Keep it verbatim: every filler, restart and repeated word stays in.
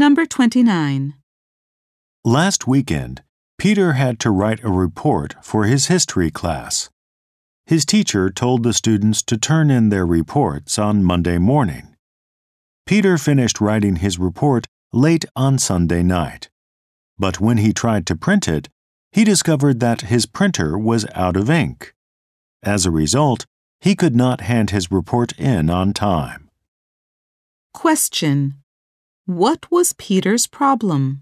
Number twenty-nine. Last weekend, Peter had to write a report for his history class. His teacher told the students to turn in their reports on Monday morning. Peter finished writing his report late on Sunday night. But when he tried to print it, he discovered that his printer was out of ink. As a result, he could not hand his report in on time. Question. What was Peter's problem?